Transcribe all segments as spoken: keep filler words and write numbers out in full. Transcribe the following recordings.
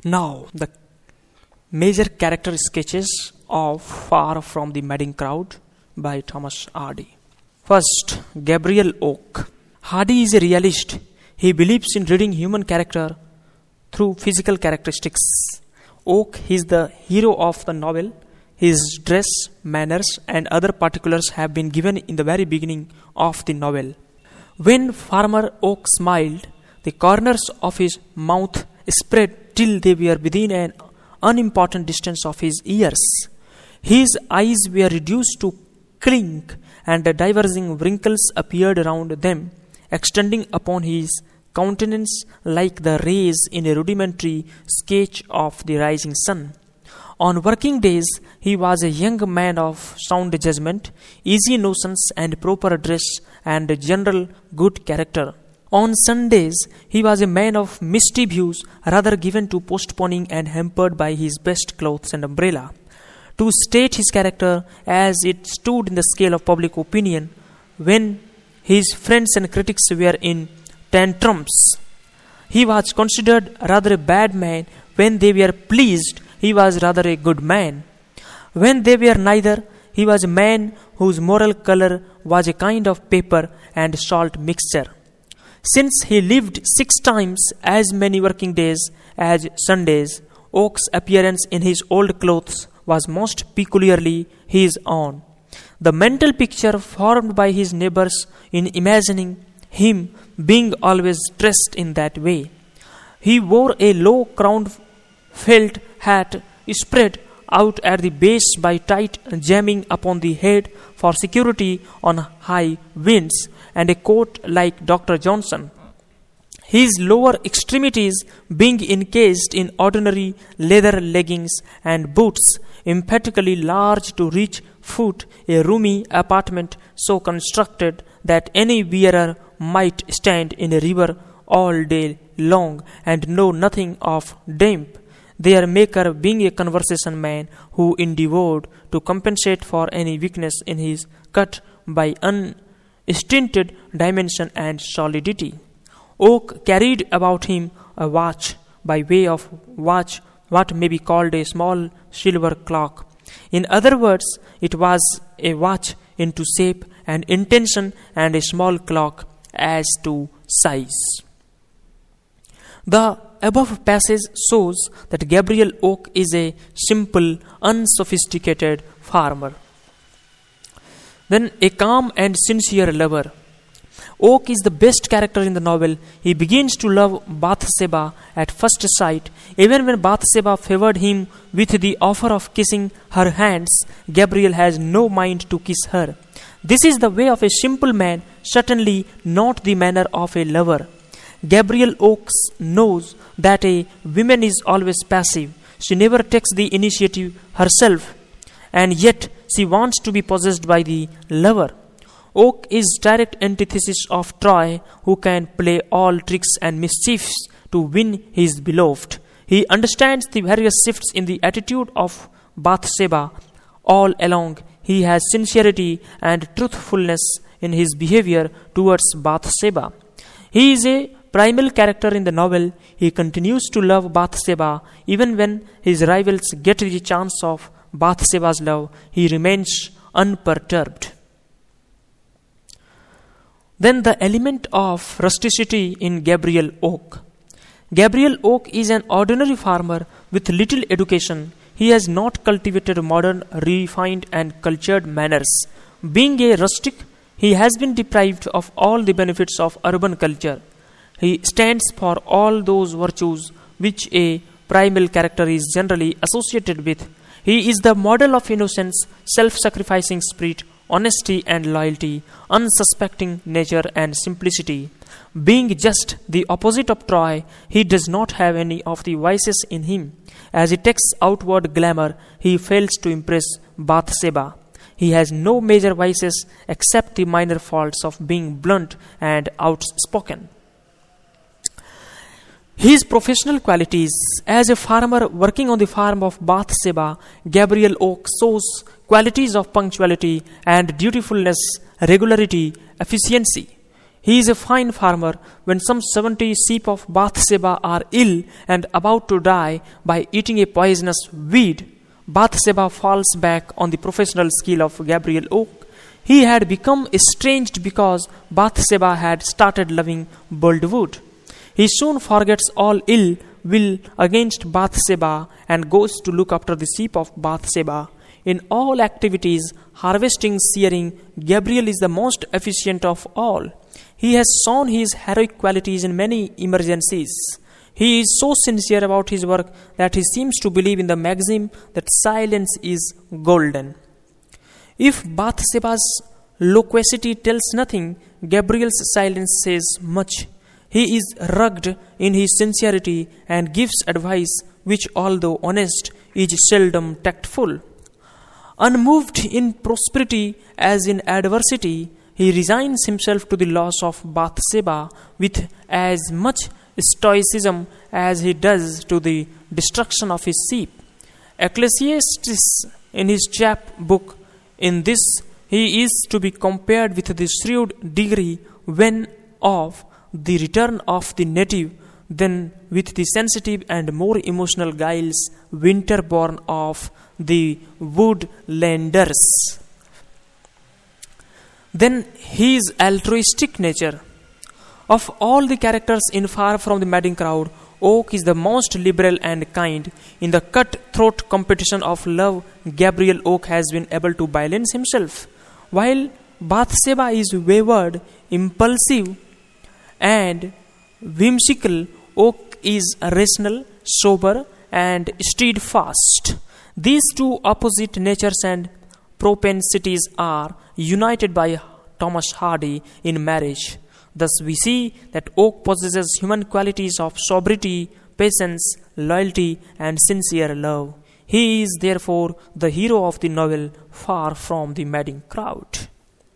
Now, the major character sketches of Far from the Madding Crowd by Thomas Hardy. First, Gabriel Oak. Hardy is a realist. He believes in reading human character through physical characteristics. Oak is the hero of the novel. His dress, manners, and other particulars have been given in the very beginning of the novel. When Farmer Oak smiled, the corners of his mouth spread till they were within an unimportant distance of his ears. His eyes were reduced to clink, and diverging wrinkles appeared around them, extending upon his countenance like the rays in a rudimentary sketch of the rising sun. On working days, he was a young man of sound judgment, easy notions, and proper dress, and general good character. On Sundays, he was a man of misty views, rather given to postponing and hampered by his best clothes and umbrella. To state his character as it stood in the scale of public opinion, when his friends and critics were in tantrums, he was considered rather a bad man. When they were pleased, he was rather a good man. When they were neither, he was a man whose moral color was a kind of pepper and salt mixture. Since he lived six times as many working days as Sundays, Oak's appearance in his old clothes was most peculiarly his own. The mental picture formed by his neighbors in imagining him being always dressed in that way. He wore a low-crowned felt hat spread out at the base by tight jamming upon the head for security on high winds, and a coat like Doctor Johnson. His lower extremities being encased in ordinary leather leggings and boots, emphatically large to reach foot, a roomy apartment so constructed that any wearer might stand in a river all day long and know nothing of damp, their maker being a conversation man who endeavored to compensate for any weakness in his cut by unstinted dimension and solidity. Oak carried about him a watch, by way of watch what may be called a small silver clock. In other words, it was a watch into shape and intention, and a small clock as to size. The above passage shows that Gabriel Oak is a simple, unsophisticated farmer. Then a calm and sincere lover. Oak is the best character in the novel. He begins to love Bathsheba at first sight. Even when Bathsheba favored him with the offer of kissing her hands, Gabriel has no mind to kiss her. This is the way of a simple man, certainly not the manner of a lover. Gabriel Oak knows that a woman is always passive. She never takes the initiative herself, and yet she wants to be possessed by the lover. Oak is direct antithesis of Troy, who can play all tricks and mischiefs to win his beloved. He understands the various shifts in the attitude of Bathsheba. All along, he has sincerity and truthfulness in his behavior towards Bathsheba. He is a primal character in the novel. He continues to love Bathsheba even when his rivals get the chance of Bathsheba's love. He remains unperturbed. Then the element of rusticity in Gabriel Oak. Gabriel Oak is an ordinary farmer with little education. He has not cultivated modern, refined and cultured manners. Being a rustic, he has been deprived of all the benefits of urban culture. He stands for all those virtues which a primal character is generally associated with. He is the model of innocence, self-sacrificing spirit, honesty and loyalty, unsuspecting nature and simplicity. Being just the opposite of Troy, he does not have any of the vices in him. As he takes outward glamour, he fails to impress Bathsheba. He has no major vices except the minor faults of being blunt and outspoken. His professional qualities. As a farmer working on the farm of Bathsheba, Gabriel Oak shows qualities of punctuality and dutifulness, regularity, efficiency. He is a fine farmer. When some seventy sheep of Bathsheba are ill and about to die by eating a poisonous weed, Bathsheba falls back on the professional skill of Gabriel Oak. He had become estranged because Bathsheba had started loving Boldwood. He soon forgets all ill will against Bathsheba and goes to look after the sheep of Bathsheba. In all activities, harvesting, shearing, Gabriel is the most efficient of all. He has shown his heroic qualities in many emergencies. He is so sincere about his work that he seems to believe in the maxim that silence is golden. If Bathsheba's loquacity tells nothing, Gabriel's silence says much. He is rugged in his sincerity and gives advice which, although honest, is seldom tactful. Unmoved in prosperity as in adversity, he resigns himself to the loss of Bathsheba with as much stoicism as he does to the destruction of his sheep. Ecclesiastes, in his chap book, in this he is to be compared with the shrewd degree when of the return of the native, then with the sensitive and more emotional guiles winter-born of the woodlanders. Then his altruistic nature. Of all the characters in Far From the Madding Crowd, Oak is the most liberal and kind. In the cutthroat competition of love, Gabriel Oak has been able to balance himself. While Bathsheba is wayward, impulsive, and whimsical, Oak is rational, sober, and steadfast. These two opposite natures and propensities are united by Thomas Hardy in marriage. Thus we see that Oak possesses human qualities of sobriety, patience, loyalty, and sincere love. He is therefore the hero of the novel Far From the Madding Crowd.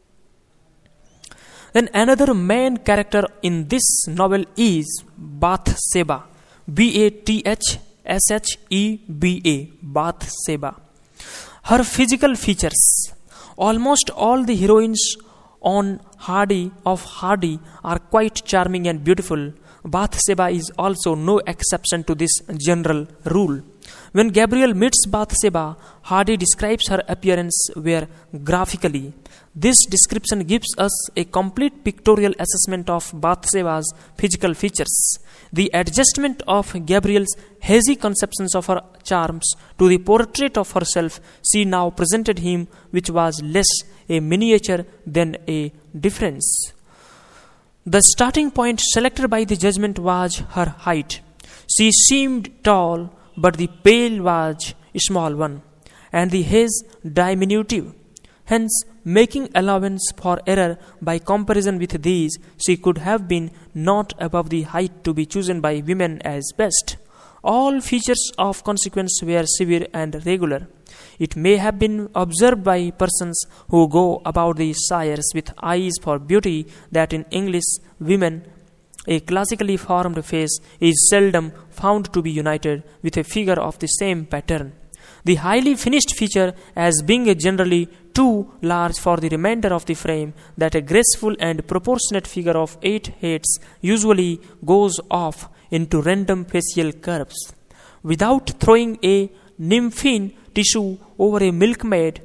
Then another main character in this novel is Bathsheba. B A T H S H E B A. Bathsheba. Her physical features. Almost all the heroines on Hardy of Hardy are quite charming and beautiful. Bathsheba is also no exception to this general rule. When Gabriel meets Bathsheba, Hardy describes her appearance where graphically. This description gives us a complete pictorial assessment of Bathsheba's physical features. The adjustment of Gabriel's hazy conceptions of her charms to the portrait of herself she now presented him, which was less a miniature than a difference. The starting point selected by the judgment was her height. She seemed tall, but the pale was a small one, and the haze diminutive. Hence, making allowance for error by comparison with these, she could have been not above the height to be chosen by women as best. All features of consequence were severe and regular. It may have been observed by persons who go about the shires with eyes for beauty that in English women a classically formed face is seldom found to be united with a figure of the same pattern. The highly finished feature as being generally too large for the remainder of the frame, that a graceful and proportionate figure of eight heads usually goes off into random facial curves. Without throwing a nymphine tissue over a milkmaid,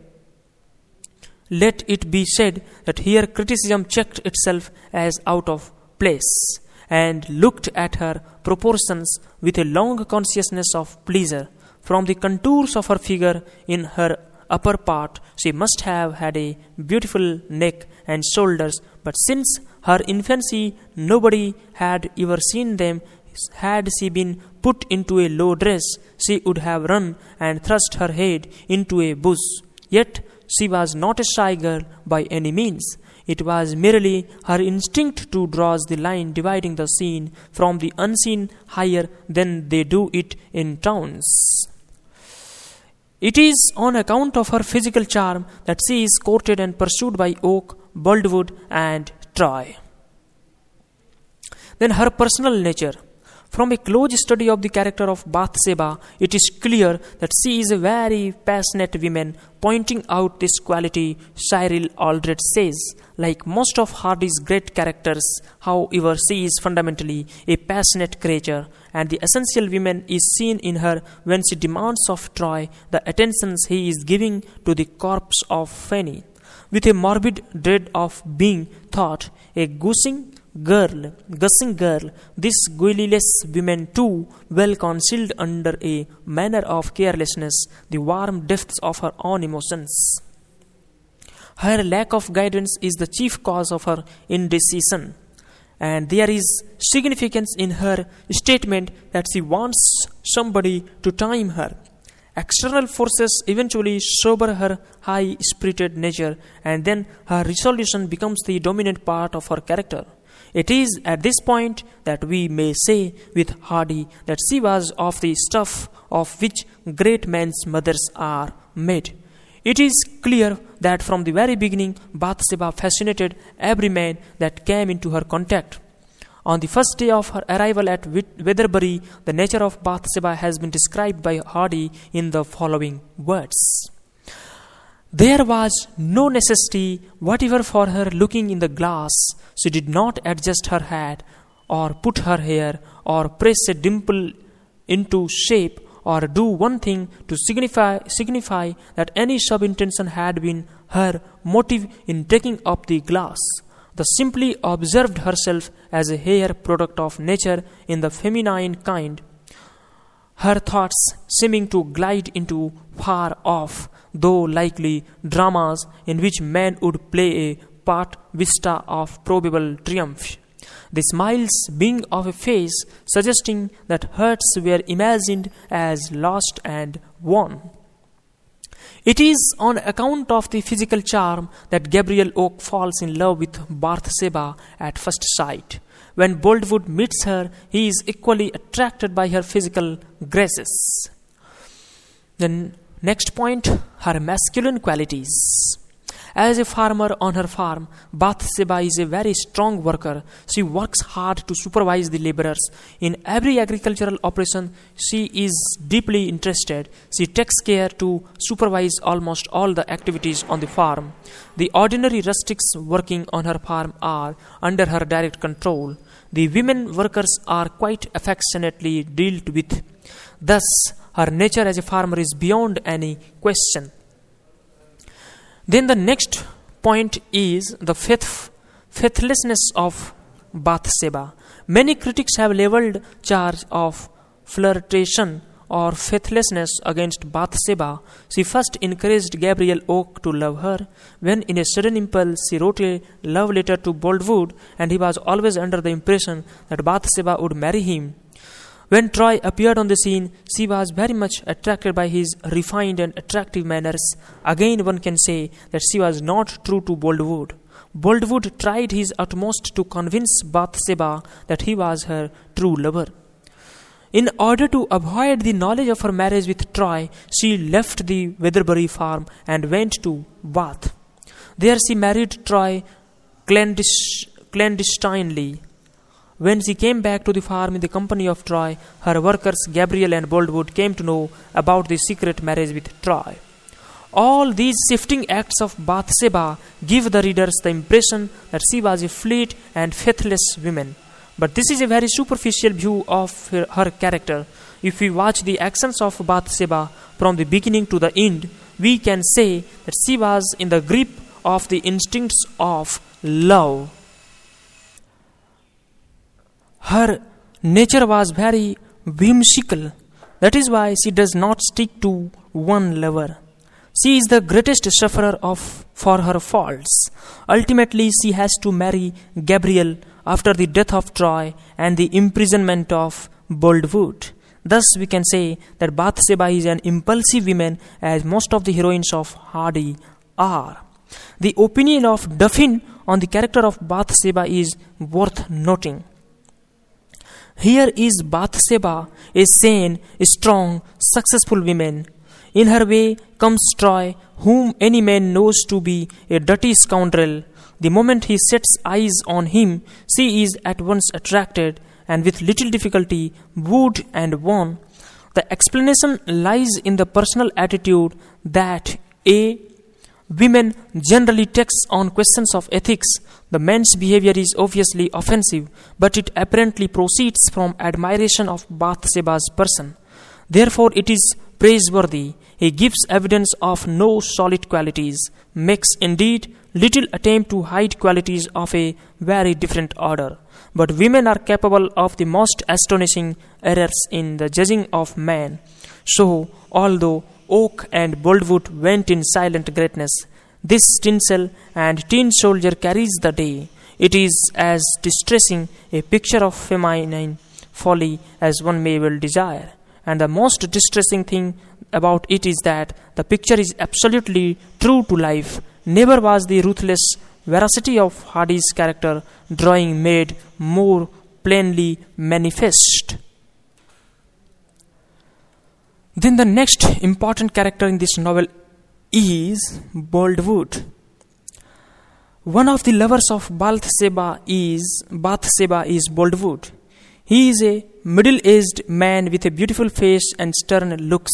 let it be said that here criticism checked itself as out of place and looked at her proportions with a long consciousness of pleasure. From the contours of her figure in her upper part, she must have had a beautiful neck and shoulders, but since her infancy nobody had ever seen them. Had she been put into a low dress, she would have run and thrust her head into a bush. Yet she was not a shy girl by any means. It was merely her instinct to draw the line dividing the seen from the unseen higher than they do it in towns. It is on account of her physical charm that she is courted and pursued by Oak, Boldwood, and Troy. Then her personal nature. From a close study of the character of Bathsheba, it is clear that she is a very passionate woman. Pointing out this quality, Cyril Aldred says, like most of Hardy's great characters, however, she is fundamentally a passionate creature, and the essential woman is seen in her when she demands of Troy the attentions he is giving to the corpse of Fanny. With a morbid dread of being thought a gushing girl, gushing girl, this guileless woman too well concealed under a manner of carelessness the warm depths of her own emotions. Her lack of guidance is the chief cause of her indecision, and there is significance in her statement that she wants somebody to time her. External forces eventually sober her high-spirited nature, and then her resolution becomes the dominant part of her character. It is at this point that we may say with Hardy that she was of the stuff of which great men's mothers are made. It is clear that from the very beginning, Bathsheba fascinated every man that came into her contact. On the first day of her arrival at Weatherbury, the nature of Bathsheba has been described by Hardy in the following words. There was no necessity whatever for her looking in the glass. She did not adjust her hat, or put her hair, or press a dimple into shape, or do one thing to signify, signify that any sub-intention had been her motive in taking up the glass. The simply observed herself as a hair product of nature in the feminine kind, her thoughts seeming to glide into far off, though likely, dramas in which man would play a part vista of probable triumph. The smiles being of a face suggesting that hurts were imagined as lost and won. It is on account of the physical charm that Gabriel Oak falls in love with Bathsheba at first sight. When Boldwood meets her, he is equally attracted by her physical graces. The next point, her masculine qualities. As a farmer on her farm, Bathsheba is a very strong worker. She works hard to supervise the laborers. In every agricultural operation, she is deeply interested. She takes care to supervise almost all the activities on the farm. The ordinary rustics working on her farm are under her direct control. The women workers are quite affectionately dealt with. Thus, her nature as a farmer is beyond any question. Then the next point is the faith, faithlessness of Bathsheba. Many critics have leveled charge of flirtation or faithlessness against Bathsheba. She first encouraged Gabriel Oak to love her, when in a sudden impulse she wrote a love letter to Boldwood, and he was always under the impression that Bathsheba would marry him. When Troy appeared on the scene, she was very much attracted by his refined and attractive manners. Again, one can say that she was not true to Boldwood. Boldwood tried his utmost to convince Bathsheba that he was her true lover. In order to avoid the knowledge of her marriage with Troy, she left the Weatherbury farm and went to Bath. There she married Troy clandestinely. When she came back to the farm in the company of Troy, her workers Gabriel and Boldwood came to know about the secret marriage with Troy. All these shifting acts of Bathsheba give the readers the impression that she was a fleet and faithless woman. But this is a very superficial view of her, her character. If we watch the actions of Bathsheba from the beginning to the end, we can say that she was in the grip of the instincts of love. Her nature was very whimsical. That is why she does not stick to one lover. She is the greatest sufferer of for her faults. Ultimately, she has to marry Gabriel after the death of Troy and the imprisonment of Boldwood. Thus, we can say that Bathsheba is an impulsive woman, as most of the heroines of Hardy are. The opinion of Duffin on the character of Bathsheba is worth noting. Here is Bathsheba, a sane, strong, successful woman. In her way comes Troy, whom any man knows to be a dirty scoundrel. The moment he sets eyes on him, she is at once attracted, and with little difficulty wooed and won. The explanation lies in the personal attitude that A. Women generally takes on questions of ethics. The man's behavior is obviously offensive, but it apparently proceeds from admiration of Bathsheba's person. Therefore, it is praiseworthy. He gives evidence of no solid qualities, makes indeed little attempt to hide qualities of a very different order. But women are capable of the most astonishing errors in the judging of man. So, although Oak and Boldwood went in silent greatness, this tinsel and tin soldier carries the day. It is as distressing a picture of feminine folly as one may well desire. And the most distressing thing about it is that the picture is absolutely true to life. Never was the ruthless veracity of Hardy's character drawing made more plainly manifest. Then the next important character in this novel is Boldwood. One of the lovers of Bathsheba is Bathsheba is Boldwood. He is a middle-aged man with a beautiful face and stern looks.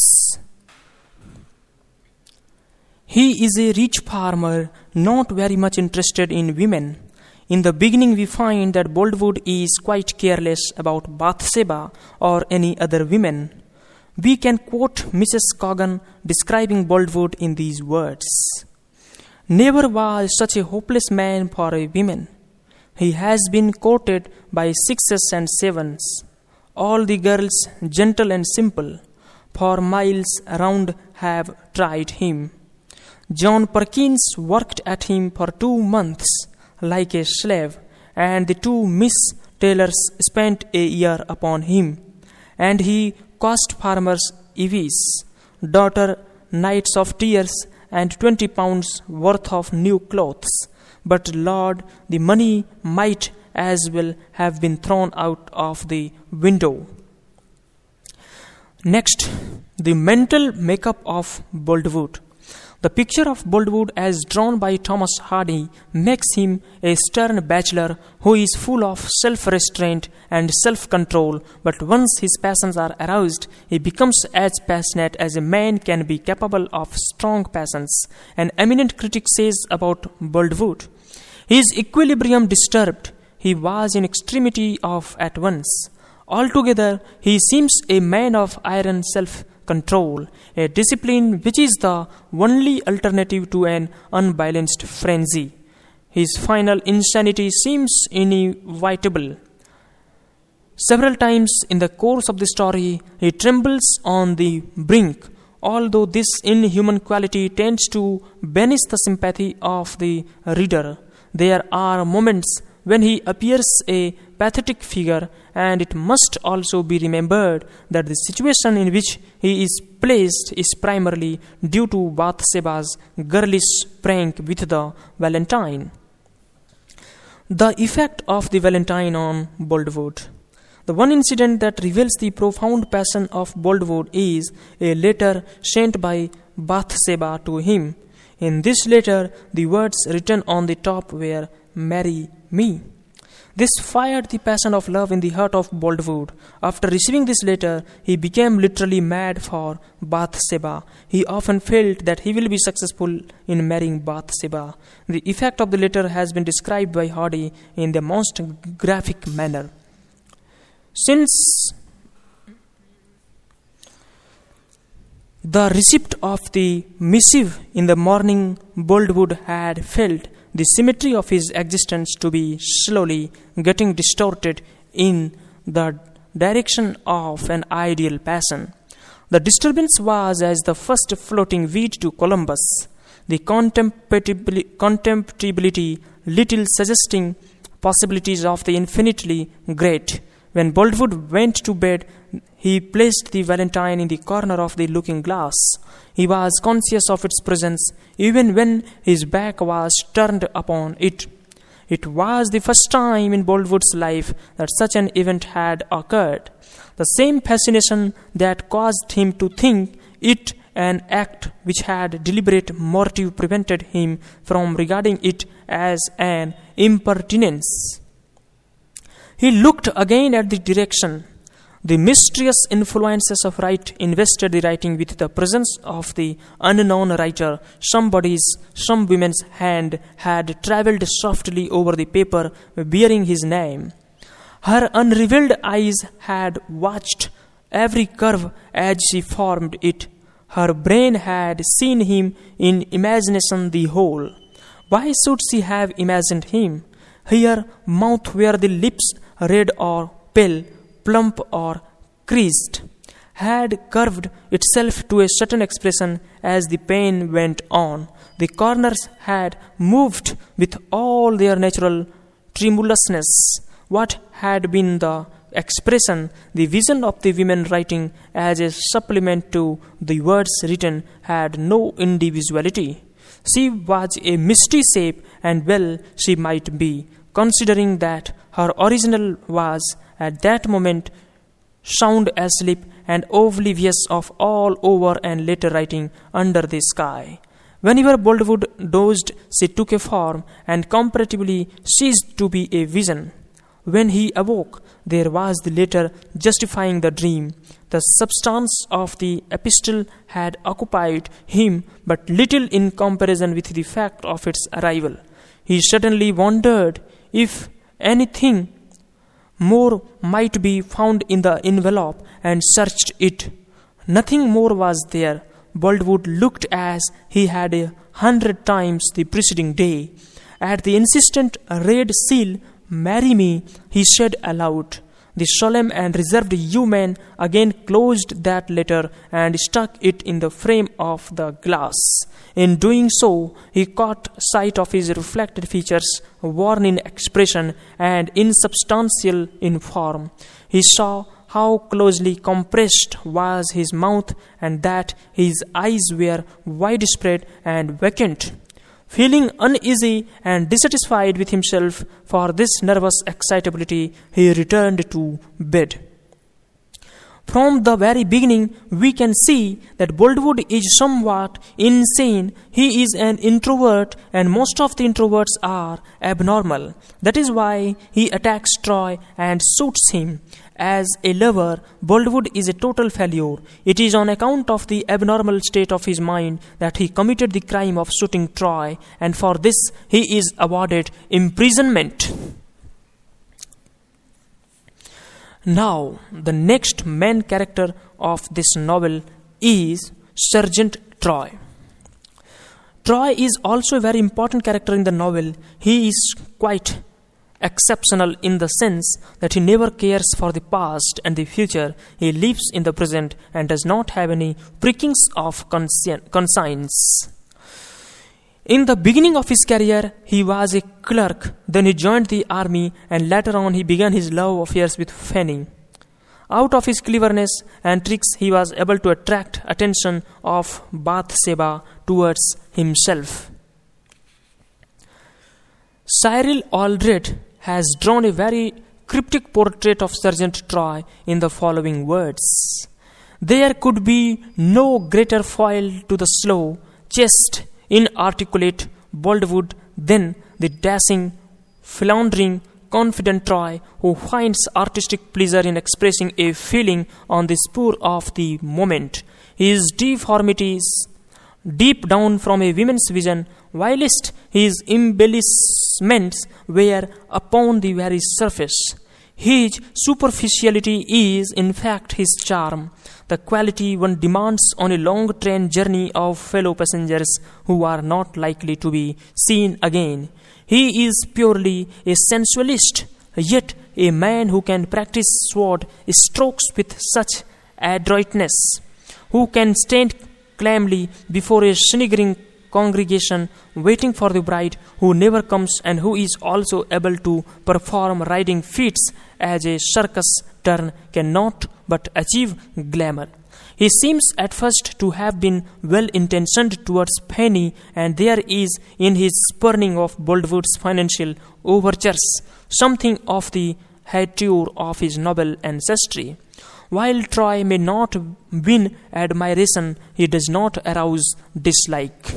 He is a rich farmer, not very much interested in women. In the beginning, we find that Boldwood is quite careless about Bathsheba or any other women. We can quote Missus Coggan describing Boldwood in these words: "Never was such a hopeless man for a woman. He has been courted by sixes and sevens, all the girls gentle and simple, for miles round have tried him. John Perkins worked at him for two months like a slave, and the two Miss Taylors spent a year upon him, and he cost farmers Eve's daughter nights of tears and twenty pounds worth of new clothes. But Lord, the money might as well have been thrown out of the window." Next, the mental makeup of Boldwood. The picture of Boldwood as drawn by Thomas Hardy makes him a stern bachelor who is full of self-restraint and self-control, but once his passions are aroused, he becomes as passionate as a man can be capable of strong passions. An eminent critic says about Boldwood, "His equilibrium disturbed, he was in extremity of at once. Altogether, he seems a man of iron self-control, a discipline which is the only alternative to an unbalanced frenzy. His final insanity seems inevitable. Several times in the course of the story, he trembles on the brink. Although this inhuman quality tends to banish the sympathy of the reader, there are moments when he appears a pathetic figure, and it must also be remembered that the situation in which he is placed is primarily due to Bathsheba's girlish prank with the Valentine." The effect of the Valentine on Boldwood. The one incident that reveals the profound passion of Boldwood is a letter sent by Bathsheba to him. In this letter, the words written on the top were, "Marry me." This fired the passion of love in the heart of Boldwood. After receiving this letter, he became literally mad for Bathsheba. He often felt that he will be successful in marrying Bathsheba. The effect of the letter has been described by Hardy in the most graphic manner. Since the receipt of the missive in the morning, Boldwood had felt the symmetry of his existence to be slowly getting distorted in the direction of an ideal passion. The disturbance was as the first floating weed to Columbus, the contemptibility little suggesting possibilities of the infinitely great. When Boldwood went to bed, he placed the Valentine in the corner of the looking glass. He was conscious of its presence even when his back was turned upon it. It was the first time in Boldwood's life that such an event had occurred. The same fascination that caused him to think it an act which had deliberate motive prevented him from regarding it as an impertinence. He looked again at the direction. The mysterious influences of right invested the writing with the presence of the unknown writer. Somebody's, some woman's hand had travelled softly over the paper bearing his name. Her unrevealed eyes had watched every curve as she formed it. Her brain had seen him in imagination the whole. Why should she have imagined him? Here, mouth where the lips, red or pale, plump or creased, had curved itself to a certain expression as the pen went on. The corners had moved with all their natural tremulousness. What had been the expression, the vision of the women writing as a supplement to the words written, had no individuality. She was a misty shape, and well she might be, considering that her original was at that moment sound asleep and oblivious of all over and later writing under the sky. Whenever Boldwood dozed, she took a form and comparatively ceased to be a vision. When he awoke, there was the letter justifying the dream. The substance of the epistle had occupied him but little in comparison with the fact of its arrival. He suddenly wondered if anything more might be found in the envelope, and searched it. Nothing more was there. Boldwood looked as he had a hundred times the preceding day. At the insistent red seal, "Marry me," he said aloud. The solemn and reserved Euman again closed that letter and stuck it in the frame of the glass. In doing so, he caught sight of his reflected features, worn in expression and insubstantial in form. He saw how closely compressed was his mouth, and that his eyes were widespread and vacant. Feeling uneasy and dissatisfied with himself for this nervous excitability, he returned to bed. From the very beginning, we can see that Boldwood is somewhat insane. He is an introvert, and most of the introverts are abnormal. That is why he attacks Troy and shoots him. As a lover, Boldwood is a total failure. It is on account of the abnormal state of his mind that he committed the crime of shooting Troy, and for this he is awarded imprisonment. Now, the next main character of this novel is Sergeant Troy. Troy is also a very important character in the novel. He is quite exceptional in the sense that he never cares for the past and the future. He lives in the present and does not have any prickings of conscience. In the beginning of his career, he was a clerk. Then he joined the army, and later on he began his love affairs with Fanny. Out of his cleverness and tricks, he was able to attract attention of Bathsheba towards himself. Cyril Aldred has drawn a very cryptic portrait of Sergeant Troy in the following words. There could be no greater foil to the slow, chaste, inarticulate Boldwood than the dashing, floundering, confident Troy who finds artistic pleasure in expressing a feeling on the spur of the moment. His deformities deep down from a woman's vision, whilst his embellishments were upon the very surface. His superficiality is, in fact, his charm, the quality one demands on a long train journey of fellow passengers who are not likely to be seen again. He is purely a sensualist, yet a man who can practice sword strokes with such adroitness, who can stand calmly before a sniggering congregation waiting for the bride who never comes, and who is also able to perform riding feats as a circus turn cannot but achieve glamour. He seems at first to have been well-intentioned towards Fanny, and there is in his spurning of Boldwood's financial overtures something of the hauteur of his noble ancestry. While Troy may not win admiration, he does not arouse dislike.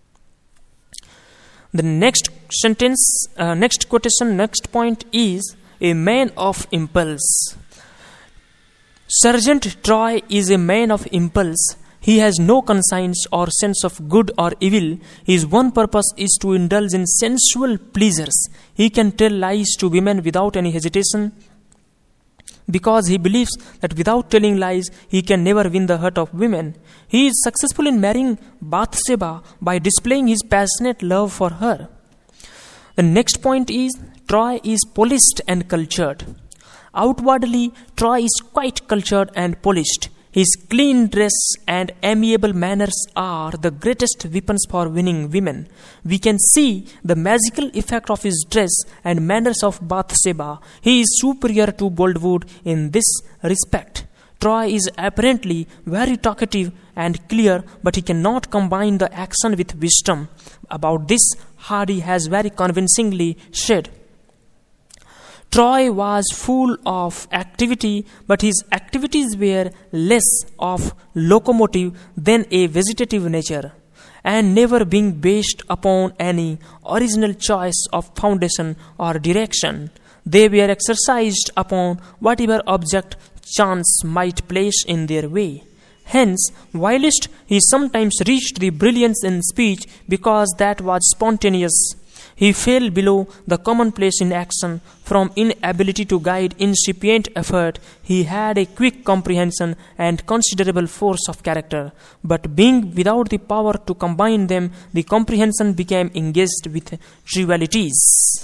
The next sentence, uh, next quotation, next point is, a man of impulse. Sergeant Troy is a man of impulse. He has no conscience or sense of good or evil. His one purpose is to indulge in sensual pleasures. He can tell lies to women without any hesitation, because he believes that without telling lies, he can never win the heart of women. He is successful in marrying Bathsheba by displaying his passionate love for her. The next point is, Troy is polished and cultured. Outwardly, Troy is quite cultured and polished. His clean dress and amiable manners are the greatest weapons for winning women. We can see the magical effect of his dress and manners of Bathsheba. He is superior to Boldwood in this respect. Troy is apparently very talkative and clear, but he cannot combine the action with wisdom. About this, Hardy has very convincingly said, Troy was full of activity, but his activities were less of locomotive than a vegetative nature, and never being based upon any original choice of foundation or direction. They were exercised upon whatever object chance might place in their way. Hence, whilst he sometimes reached the brilliance in speech because that was spontaneous, he fell below the commonplace in action. From inability to guide incipient effort, he had a quick comprehension and considerable force of character. But being without the power to combine them, the comprehension became engaged with trivialities.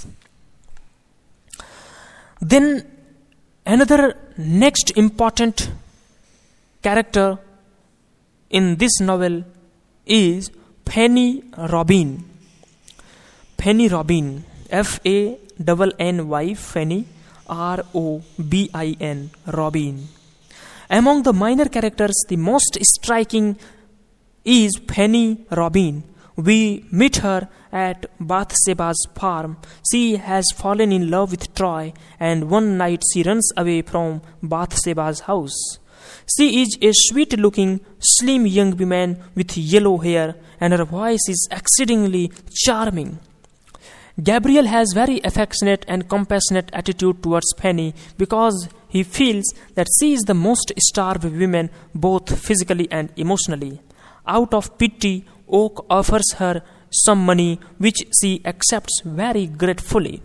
Then another next important character in this novel is Fanny Robin. Fanny Robin, F A N N Y, Fanny, R O B I N, Robin. Among the minor characters, the most striking is Fanny Robin. We meet her at Bathsheba's farm. She has fallen in love with Troy, and one night she runs away from Bathsheba's house. She is a sweet-looking, slim young woman with yellow hair, and her voice is exceedingly charming. Gabriel has very affectionate and compassionate attitude towards Fanny because he feels that she is the most starved woman both physically and emotionally. Out of pity, Oak offers her some money which she accepts very gratefully.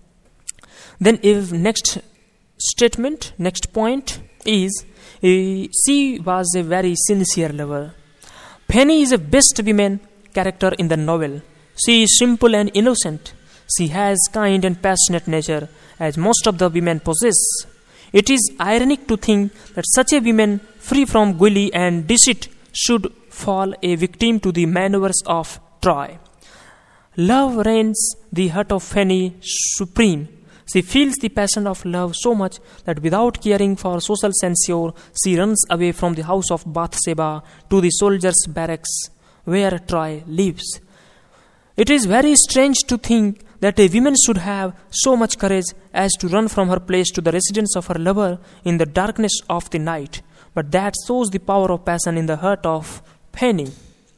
Then if next statement, next point is, uh, she was a very sincere lover. Fanny is a best woman character in the novel. She is simple and innocent. She has kind and passionate nature, as most of the women possess. It is ironic to think that such a woman, free from guile and deceit, should fall a victim to the maneuvers of Troy. Love reigns the heart of Fanny supreme. She feels the passion of love so much that without caring for social censure, she runs away from the house of Bathsheba to the soldiers' barracks where Troy lives. It is very strange to think that a woman should have so much courage as to run from her place to the residence of her lover in the darkness of the night. But that shows the power of passion in the heart of Fanny.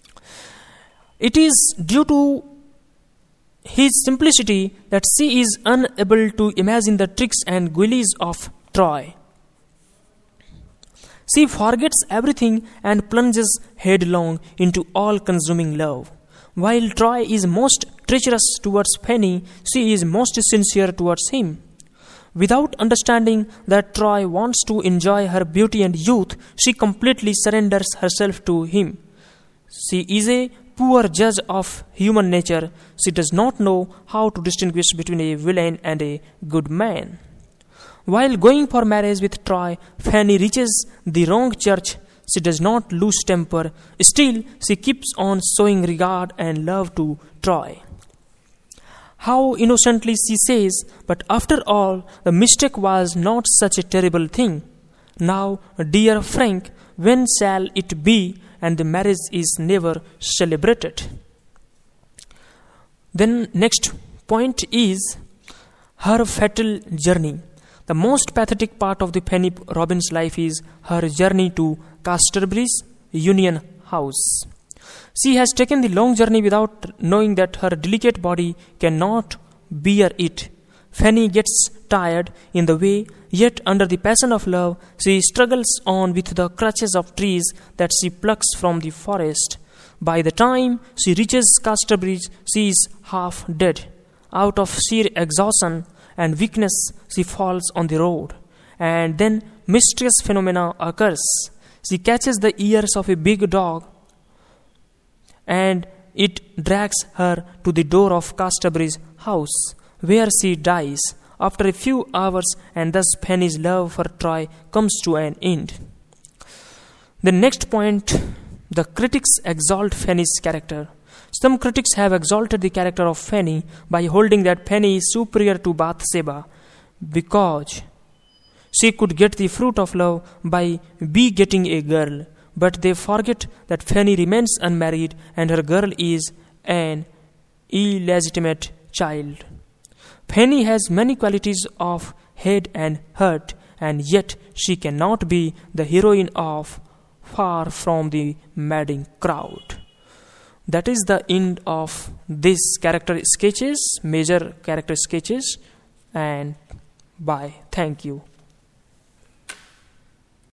It is due to his simplicity that she is unable to imagine the tricks and guiles of Troy. She forgets everything and plunges headlong into all-consuming love. While Troy is most treacherous towards Fanny, she is most sincere towards him. Without understanding that Troy wants to enjoy her beauty and youth, she completely surrenders herself to him. She is a poor judge of human nature. She does not know how to distinguish between a villain and a good man. While going for marriage with Troy, Fanny reaches the wrong church. She does not lose temper. Still, she keeps on showing regard and love to Troy. How innocently she says, but after all, the mistake was not such a terrible thing. Now, dear Frank, when shall it be? And the marriage is never celebrated. Then next point is her fatal journey. The most pathetic part of the Fanny Robin's life is her journey to Casterbridge Union House. She has taken the long journey without knowing that her delicate body cannot bear it. Fanny gets tired in the way, yet under the passion of love, she struggles on with the crutches of trees that she plucks from the forest. By the time she reaches Casterbridge, she is half dead. Out of sheer exhaustion and weakness, she falls on the road. And then mysterious phenomena occurs. She catches the ears of a big dog, and it drags her to the door of Casterbridge house, where she dies after a few hours, and thus Fanny's love for Troy comes to an end. The next point, the critics exalt Fanny's character. Some critics have exalted the character of Fanny by holding that Fanny is superior to Bathsheba because she could get the fruit of love by begetting a girl. But they forget that Fanny remains unmarried and her girl is an illegitimate child. Fanny has many qualities of head and heart, and yet she cannot be the heroine of Far From the Madding Crowd. That is the end of this character sketches, major character sketches, and bye. Thank you.